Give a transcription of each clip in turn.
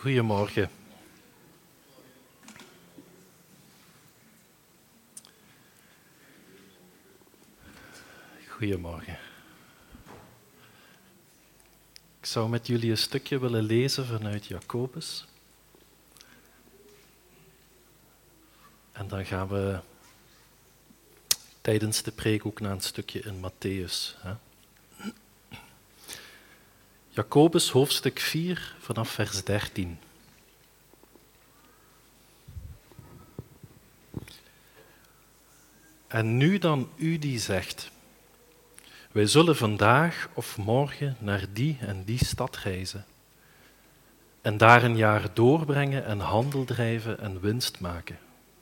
Goedemorgen. Goedemorgen. Ik zou met jullie een stukje willen lezen vanuit Jacobus. En dan gaan we tijdens de preek ook naar een stukje in Mattheüs. Jacobus, hoofdstuk 4, vanaf vers 13. En nu dan u die zegt, wij zullen vandaag of morgen naar die en die stad reizen en daar een jaar doorbrengen en handel drijven en winst maken.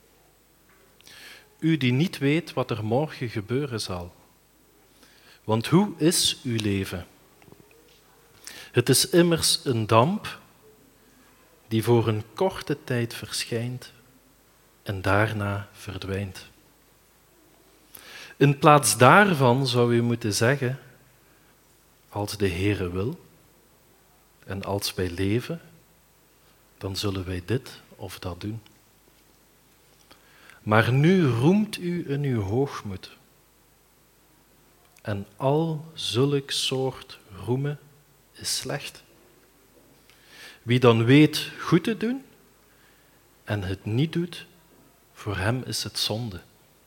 U die niet weet wat er morgen gebeuren zal. Want hoe is uw leven? Het is immers een damp die voor een korte tijd verschijnt en daarna verdwijnt. In plaats daarvan zou u moeten zeggen, als de Heere wil en als wij leven, dan zullen wij dit of dat doen. Maar nu roemt u in uw hoogmoed. En al zulk soort roemen is slecht. Wie dan weet goed te doen en het niet doet, voor hem is het zonde.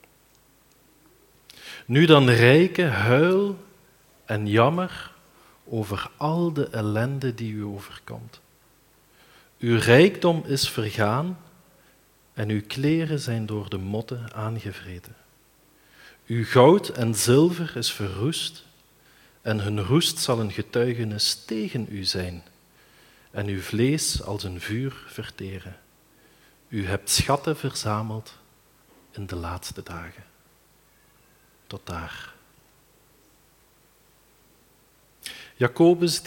Nu dan rijken, huil en jammer over al de ellende die u overkomt. Uw rijkdom is vergaan en uw kleren zijn door de motten aangevreten. Uw goud en zilver is verroest en hun roest zal een getuigenis tegen u zijn en uw vlees als een vuur verteren. U hebt schatten verzameld in de laatste dagen. Tot daar. Jacobus,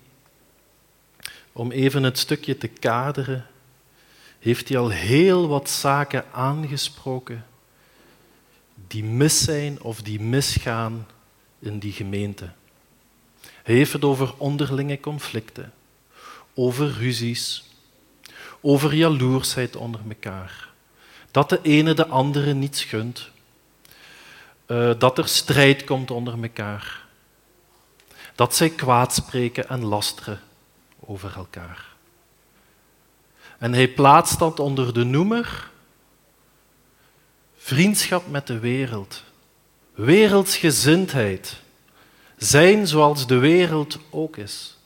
om even het stukje te kaderen, heeft hij al heel wat zaken aangesproken die mis zijn of die misgaan in die gemeente. Hij heeft het over onderlinge conflicten, over ruzies, over jaloersheid onder elkaar, dat de ene de andere niets gunt, dat er strijd komt onder elkaar, dat zij kwaad spreken en lasteren over elkaar. En hij plaatst dat onder de noemer vriendschap met de wereld, wereldsgezindheid, zijn zoals de wereld ook is.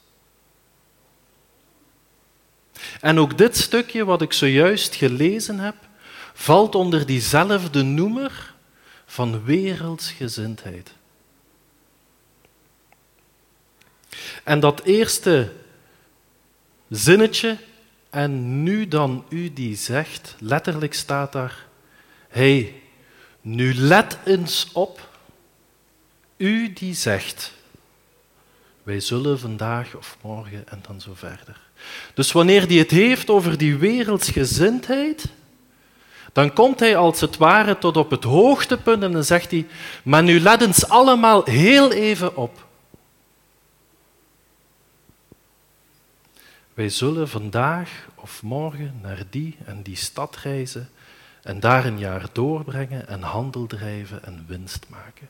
En ook dit stukje wat ik zojuist gelezen heb, valt onder diezelfde noemer van wereldsgezindheid. En dat eerste zinnetje, en nu dan u die zegt, letterlijk staat daar, hey, nu let eens op, u die zegt, wij zullen vandaag of morgen en dan zo verder. Dus wanneer hij het heeft over die wereldsgezindheid, dan komt hij als het ware tot op het hoogtepunt en dan zegt hij, maar nu let eens allemaal heel even op. Wij zullen vandaag of morgen naar die en die stad reizen en daar een jaar doorbrengen en handel drijven en winst maken.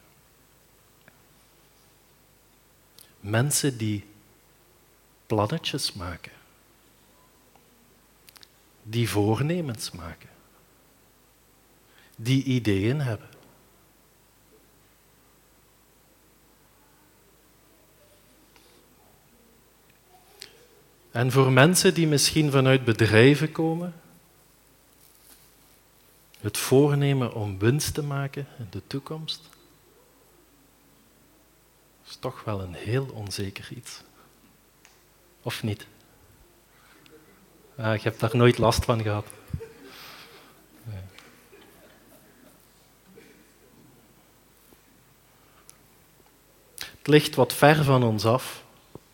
Mensen die plannetjes maken, die voornemens maken, die ideeën hebben. En voor mensen die misschien vanuit bedrijven komen, het voornemen om winst te maken in de toekomst, is toch wel een heel onzeker iets. Of niet? Je hebt daar nooit last van gehad. Nee. Het ligt wat ver van ons af.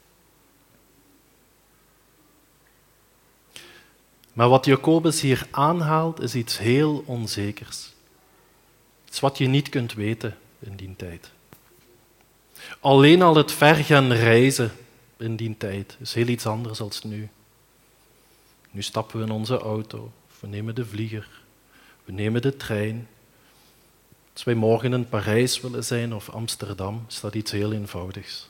Maar wat Jacobus hier aanhaalt, is iets heel onzekers. Iets wat je niet kunt weten in die tijd. Alleen al het ver gaan reizen in die tijd is heel iets anders dan nu. Nu stappen we in onze auto, we nemen de vlieger, we nemen de trein. Als wij morgen in Parijs willen zijn of Amsterdam, is dat iets heel eenvoudigs.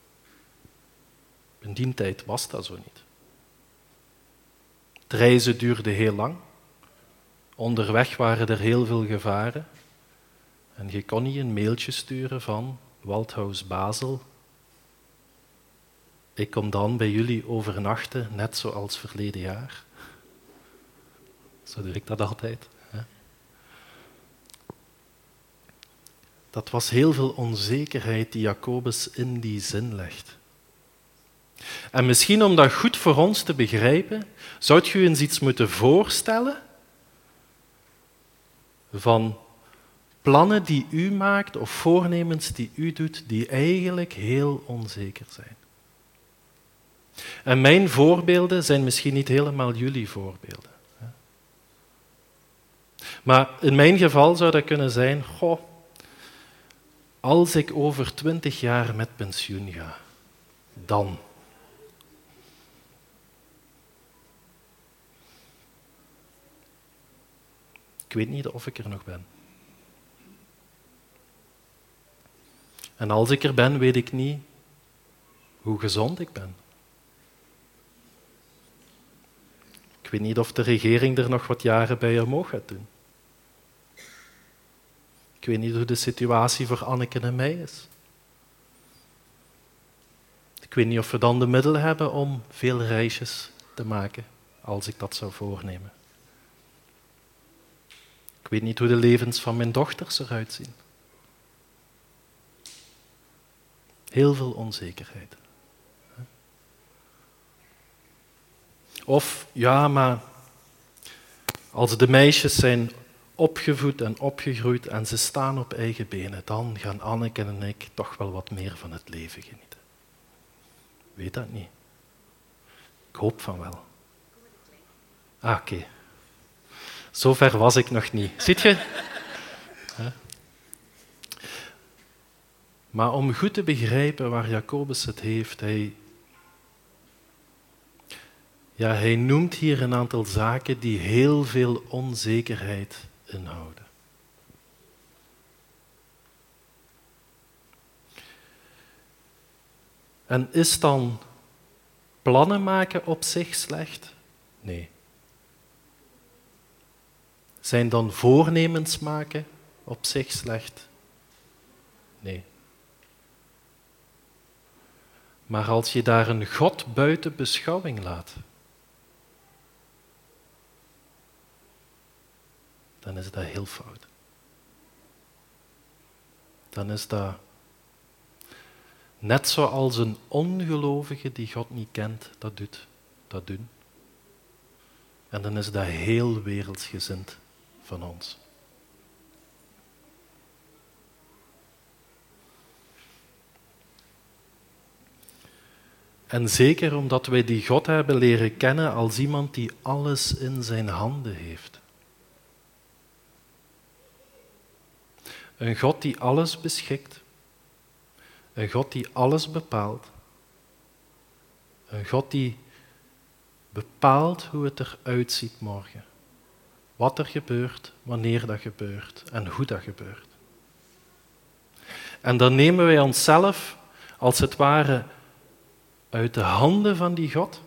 In die tijd was dat zo niet. Het reizen duurde heel lang. Onderweg waren er heel veel gevaren. En je kon niet een mailtje sturen van Waldhaus Basel. Ik kom dan bij jullie overnachten, net zoals verleden jaar. Zo doe ik dat altijd. Hè? Dat was heel veel onzekerheid die Jacobus in die zin legt. En misschien om dat goed voor ons te begrijpen, zou je eens iets moeten voorstellen van plannen die u maakt of voornemens die u doet, die eigenlijk heel onzeker zijn. En mijn voorbeelden zijn misschien niet helemaal jullie voorbeelden. Maar in mijn geval zou dat kunnen zijn, als ik over 20 jaar met pensioen ga, dan. Ik weet niet of ik er nog ben. En als ik er ben, weet ik niet hoe gezond ik ben. Ik weet niet of de regering er nog wat jaren bij omhoog gaat doen. Ik weet niet hoe de situatie voor Anneke en mij is. Ik weet niet of we dan de middelen hebben om veel reisjes te maken, als ik dat zou voornemen. Ik weet niet hoe de levens van mijn dochters eruit zien. Heel veel onzekerheid. Of, ja, maar als de meisjes zijn opgevoed en opgegroeid en ze staan op eigen benen, dan gaan Anneke en ik toch wel wat meer van het leven genieten. Ik weet dat niet. Ik hoop van wel. Oké. Zover was ik nog niet. Ziet je? Maar om goed te begrijpen waar Jacobus het heeft, hij noemt hier een aantal zaken die heel veel onzekerheid inhouden. En is dan plannen maken op zich slecht? Nee. Zijn dan voornemens maken op zich slecht? Nee. Maar als je daar een God buiten beschouwing laat, dan is dat heel fout. Dan is dat net zoals een ongelovige die God niet kent, dat doen. En dan is dat heel wereldsgezind van ons. En zeker omdat wij die God hebben leren kennen als iemand die alles in zijn handen heeft. Een God die alles beschikt. Een God die alles bepaalt. Een God die bepaalt hoe het eruit ziet morgen. Wat er gebeurt, wanneer dat gebeurt en hoe dat gebeurt. En dan nemen wij onszelf als het ware uit de handen van die God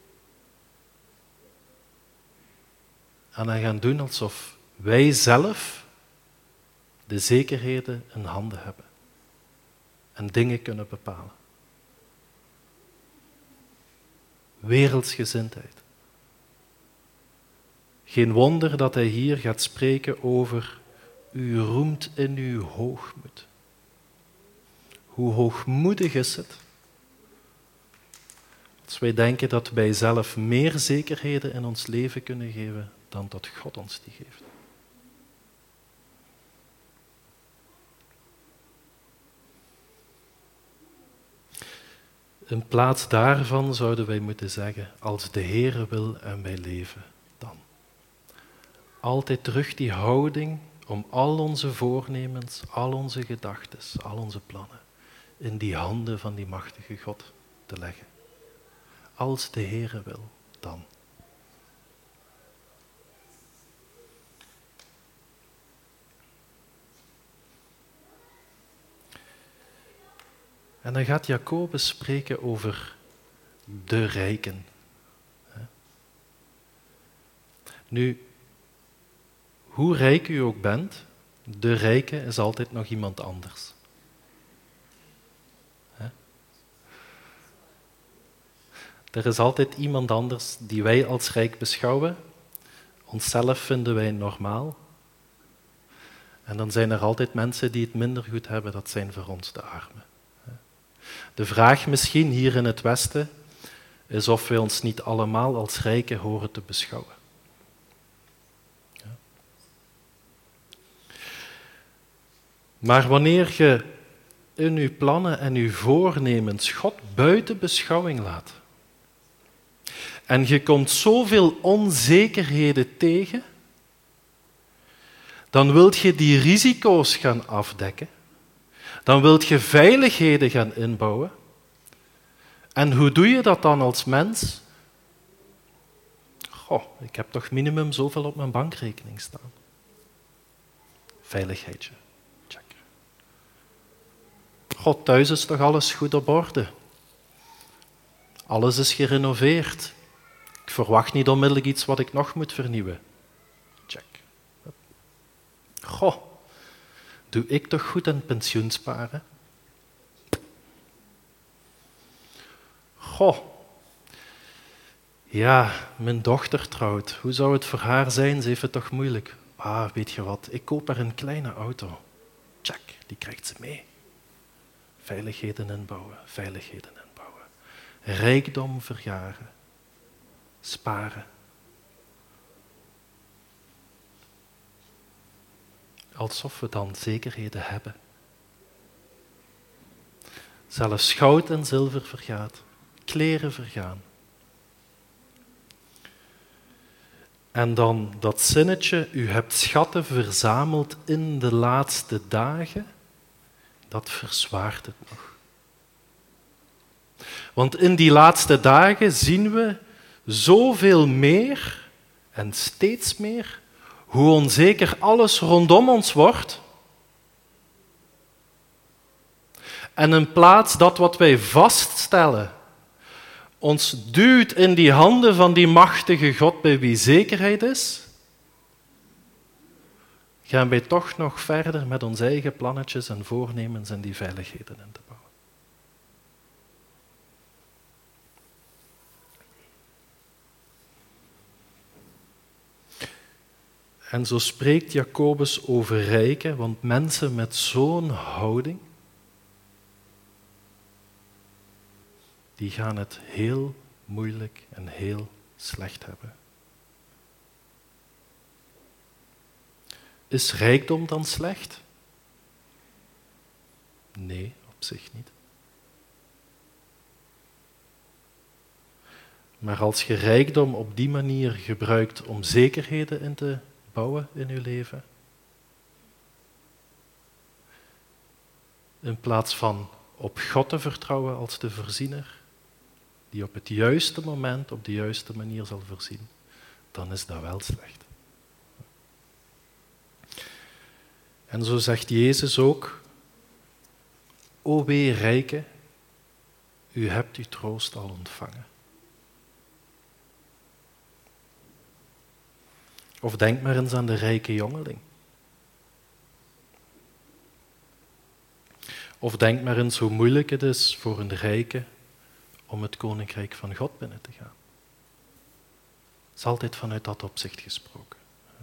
en dan gaan doen alsof wij zelf de zekerheden in handen hebben en dingen kunnen bepalen. Wereldsgezindheid. Geen wonder dat hij hier gaat spreken over u roemt in uw hoogmoed. Hoe hoogmoedig is het als wij denken dat wij zelf meer zekerheden in ons leven kunnen geven dan dat God ons die geeft. In plaats daarvan zouden wij moeten zeggen, als de Heere wil en wij leven, dan. Altijd terug die houding om al onze voornemens, al onze gedachten, al onze plannen in die handen van die machtige God te leggen. Als de Heere wil, dan. En dan gaat Jacobus spreken over de rijken. Nu, hoe rijk u ook bent, de rijke is altijd nog iemand anders. Er is altijd iemand anders die wij als rijk beschouwen. Onszelf vinden wij normaal. En dan zijn er altijd mensen die het minder goed hebben, dat zijn voor ons de armen. De vraag misschien hier in het Westen is of wij ons niet allemaal als rijken horen te beschouwen. Maar wanneer je in uw plannen en uw voornemens God buiten beschouwing laat, en je komt zoveel onzekerheden tegen, dan wilt je die risico's gaan afdekken, dan wilt je veiligheden gaan inbouwen. En hoe doe je dat dan als mens? Goh, ik heb toch minimum zoveel op mijn bankrekening staan. Veiligheidje. Check. God, thuis is toch alles goed op orde? Alles is gerenoveerd. Ik verwacht niet onmiddellijk iets wat ik nog moet vernieuwen. Check. Goh, doe ik toch goed aan pensioensparen? Goh, ja, mijn dochter trouwt. Hoe zou het voor haar zijn? Ze heeft het toch moeilijk. Weet je wat, ik koop haar een kleine auto. Check, die krijgt ze mee. Veiligheden inbouwen, veiligheden inbouwen. Rijkdom verjaren. Sparen. Alsof we dan zekerheden hebben. Zelfs goud en zilver vergaat. Kleren vergaan. En dan dat zinnetje, u hebt schatten verzameld in de laatste dagen, dat verzwaart het nog. Want in die laatste dagen zien we zoveel meer en steeds meer hoe onzeker alles rondom ons wordt. En in plaats dat wat wij vaststellen ons duwt in die handen van die machtige God bij wie zekerheid is, gaan wij toch nog verder met onze eigen plannetjes en voornemens en die veiligheden in te bouwen. En zo spreekt Jacobus over rijken, want mensen met zo'n houding, die gaan het heel moeilijk en heel slecht hebben. Is rijkdom dan slecht? Nee, op zich niet. Maar als je rijkdom op die manier gebruikt om zekerheden in te bouwen in je leven, in plaats van op God te vertrouwen als de voorziener, die op het juiste moment, op de juiste manier zal voorzien, dan is dat wel slecht. En zo zegt Jezus ook, o wee rijken, u hebt uw troost al ontvangen. Of denk maar eens aan de rijke jongeling. Of denk maar eens hoe moeilijk het is voor een rijke om het koninkrijk van God binnen te gaan. Het is altijd vanuit dat opzicht gesproken.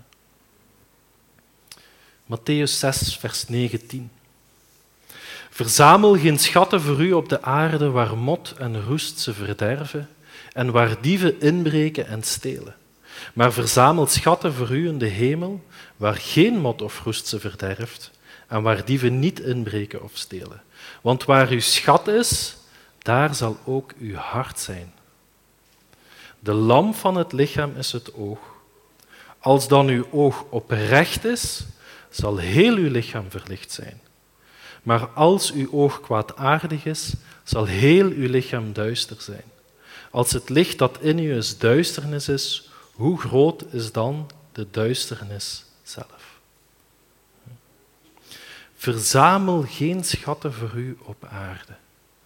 Mattheüs 6, vers 19. Verzamel geen schatten voor u op de aarde waar mot en roest ze verderven en waar dieven inbreken en stelen. Maar verzamel schatten voor u in de hemel waar geen mot of roest ze verderft en waar dieven niet inbreken of stelen. Want waar uw schat is, daar zal ook uw hart zijn. De lamp van het lichaam is het oog. Als dan uw oog oprecht is, zal heel uw lichaam verlicht zijn. Maar als uw oog kwaadaardig is, zal heel uw lichaam duister zijn. Als het licht dat in u is duisternis is, hoe groot is dan de duisternis zelf? Verzamel geen schatten voor u op aarde.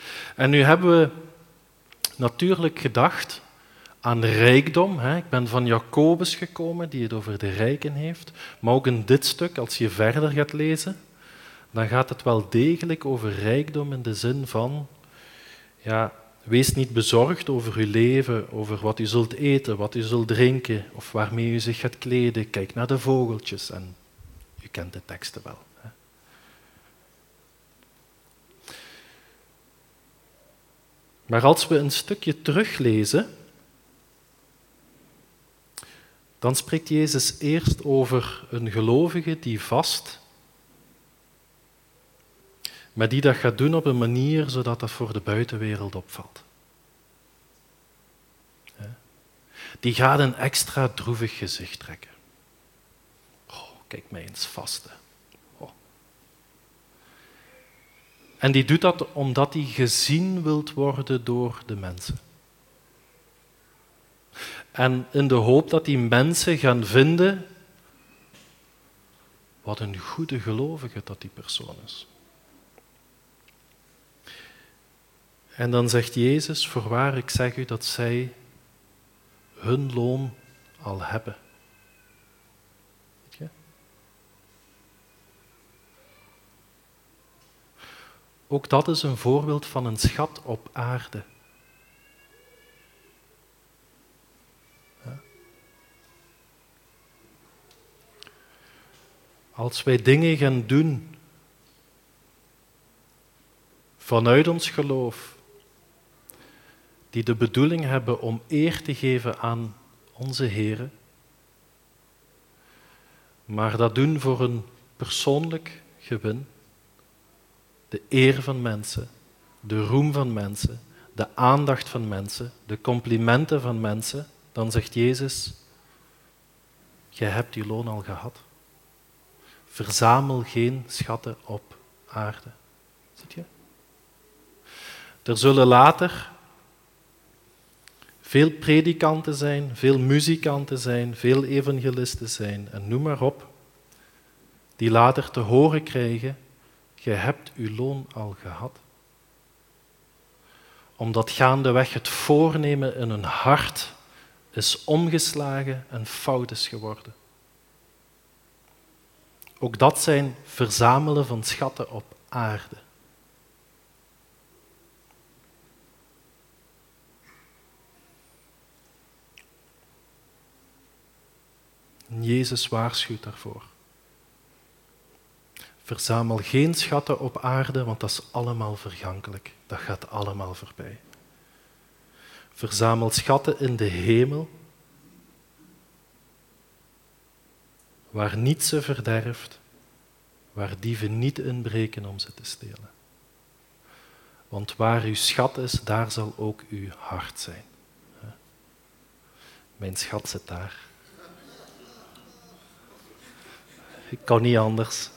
En nu hebben we natuurlijk gedacht aan rijkdom. Ik ben van Jacobus gekomen, die het over de rijken heeft. Maar ook in dit stuk, als je verder gaat lezen, dan gaat het wel degelijk over rijkdom in de zin van, ja, wees niet bezorgd over uw leven, over wat u zult eten, wat u zult drinken of waarmee u zich gaat kleden. Kijk naar de vogeltjes en u kent de teksten wel. Maar als we een stukje teruglezen, dan spreekt Jezus eerst over een gelovige die vast, maar die dat gaat doen op een manier zodat dat voor de buitenwereld opvalt. Die gaat een extra droevig gezicht trekken. Oh, kijk mij eens vasten. Oh. En die doet dat omdat hij gezien wilt worden door de mensen. En in de hoop dat die mensen gaan vinden, wat een goede gelovige dat die persoon is. En dan zegt Jezus, voorwaar, ik zeg u dat zij hun loon al hebben. Weet je? Ook dat is een voorbeeld van een schat op aarde. Als wij dingen gaan doen vanuit ons geloof, die de bedoeling hebben om eer te geven aan onze Heere, maar dat doen voor een persoonlijk gewin, de eer van mensen, de roem van mensen, de aandacht van mensen, de complimenten van mensen, dan zegt Jezus, jij hebt je loon al gehad. Verzamel geen schatten op aarde. Ziet je? Er zullen later veel predikanten zijn, veel muzikanten zijn, veel evangelisten zijn en noem maar op, die later te horen krijgen, jij hebt uw loon al gehad. Omdat gaandeweg het voornemen in hun hart is omgeslagen en fout is geworden. Ook dat zijn verzamelen van schatten op aarde. En Jezus waarschuwt daarvoor. Verzamel geen schatten op aarde, want dat is allemaal vergankelijk. Dat gaat allemaal voorbij. Verzamel schatten in de hemel, waar niets ze verderft, waar dieven niet inbreken om ze te stelen. Want waar uw schat is, daar zal ook uw hart zijn. Mijn schat zit daar. Ik kan niet anders.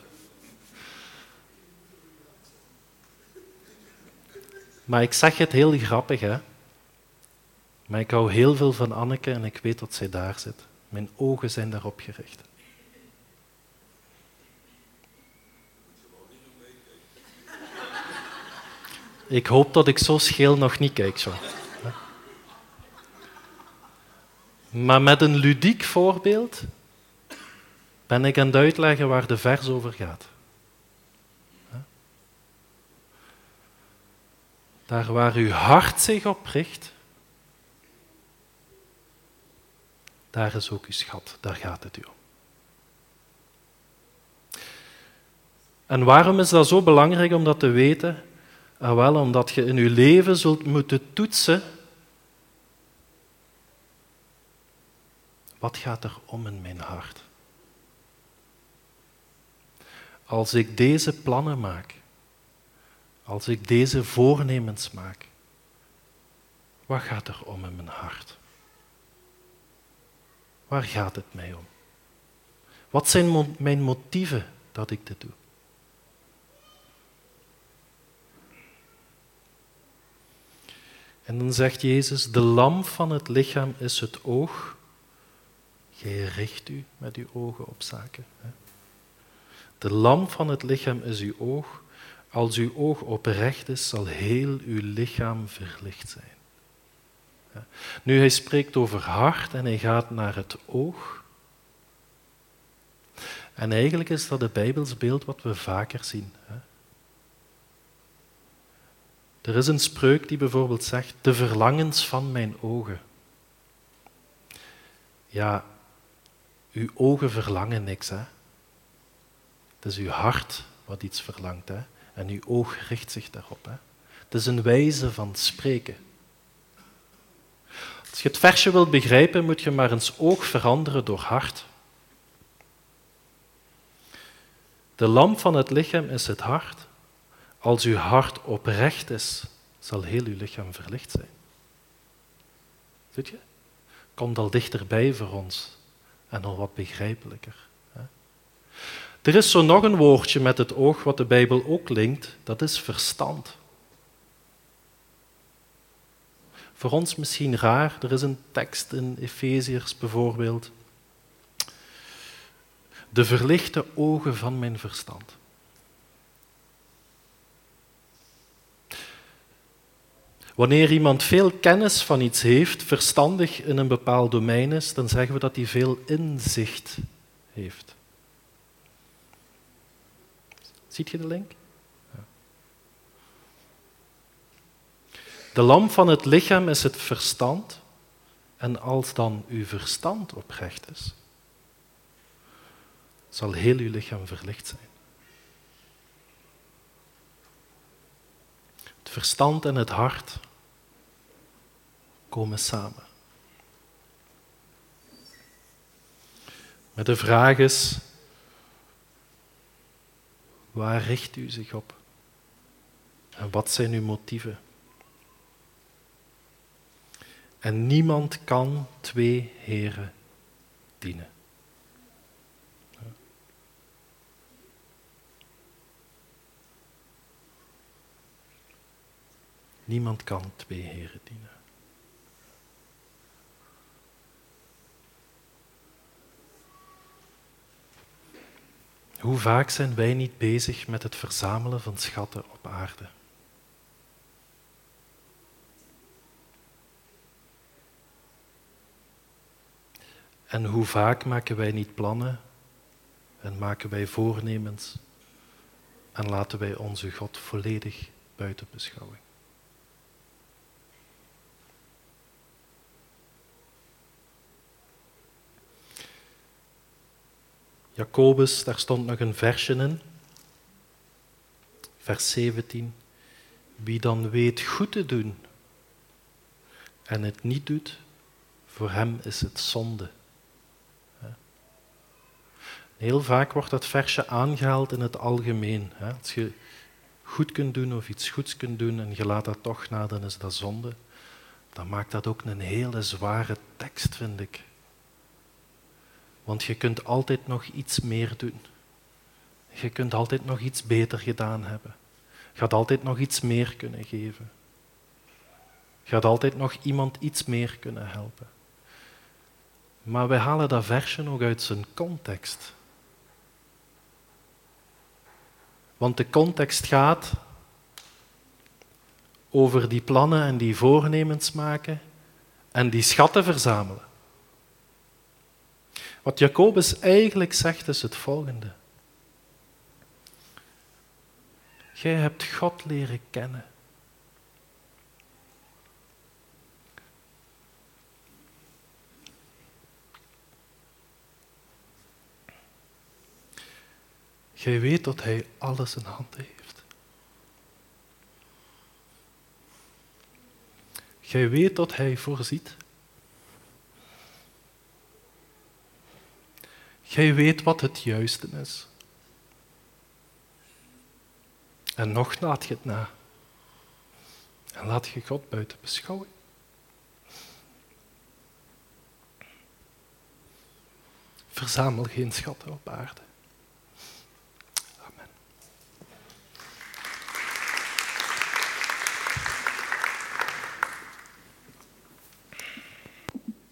Maar ik zeg het heel grappig, hè. Maar ik hou heel veel van Anneke en ik weet dat zij daar zit. Mijn ogen zijn daarop gericht. Ik hoop dat ik zo scheel nog niet kijk zo. Maar met een ludiek voorbeeld ben ik aan het uitleggen waar de vers over gaat. Daar waar uw hart zich op richt, daar is ook uw schat, daar gaat het u om. En waarom is dat zo belangrijk om dat te weten? Wel, omdat je in je leven zult moeten toetsen, wat gaat er om in mijn hart? Als ik deze plannen maak, als ik deze voornemens maak, wat gaat er om in mijn hart? Waar gaat het mij om? Wat zijn mijn motieven dat ik dit doe? En dan zegt Jezus, de lamp van het lichaam is het oog. Jij richt u met uw ogen op zaken. De lamp van het lichaam is uw oog. Als uw oog oprecht is, zal heel uw lichaam verlicht zijn. Ja. Nu, hij spreekt over hart en hij gaat naar het oog. En eigenlijk is dat het Bijbels beeld wat we vaker zien. Er is een spreuk die bijvoorbeeld zegt, de verlangens van mijn ogen. Ja, uw ogen verlangen niks, hè. Het is uw hart wat iets verlangt, hè. En uw oog richt zich daarop, hè. Het is een wijze van spreken. Als je het versje wilt begrijpen, moet je maar eens oog veranderen door hart. De lamp van het lichaam is het hart. Als uw hart oprecht is, zal heel uw lichaam verlicht zijn. Ziet je? Komt al dichterbij voor ons en al wat begrijpelijker. Er is zo nog een woordje met het oog wat de Bijbel ook linkt, dat is verstand. Voor ons misschien raar, er is een tekst in Efeziërs bijvoorbeeld. De verlichte ogen van mijn verstand. Wanneer iemand veel kennis van iets heeft, verstandig in een bepaald domein is, dan zeggen we dat hij veel inzicht heeft. Ziet je de link? Ja. De lamp van het lichaam is het verstand. En als dan uw verstand oprecht is, zal heel uw lichaam verlicht zijn. Het verstand en het hart komen samen. Maar de vraag is, waar richt u zich op? En wat zijn uw motieven? En niemand kan twee heren dienen. Niemand kan twee heren dienen. Hoe vaak zijn wij niet bezig met het verzamelen van schatten op aarde? En hoe vaak maken wij niet plannen en maken wij voornemens en laten wij onze God volledig buiten beschouwing? Jacobus, daar stond nog een versje in, vers 17. Wie dan weet goed te doen en het niet doet, voor hem is het zonde. Heel vaak wordt dat versje aangehaald in het algemeen. Als je goed kunt doen of iets goeds kunt doen en je laat dat toch na, dan is dat zonde. Dan maakt dat ook een hele zware tekst, vind ik. Want je kunt altijd nog iets meer doen. Je kunt altijd nog iets beter gedaan hebben. Je gaat altijd nog iets meer kunnen geven. Je gaat altijd nog iemand iets meer kunnen helpen. Maar wij halen dat versje nog uit zijn context. Want de context gaat over die plannen en die voornemens maken en die schatten verzamelen. Wat Jacobus eigenlijk zegt is het volgende. Jij hebt God leren kennen. Jij weet dat Hij alles in handen heeft. Jij weet dat Hij voorziet. Jij weet wat het juiste is. En nog laat je het na. En laat je God buiten beschouwing. Verzamel geen schatten op aarde.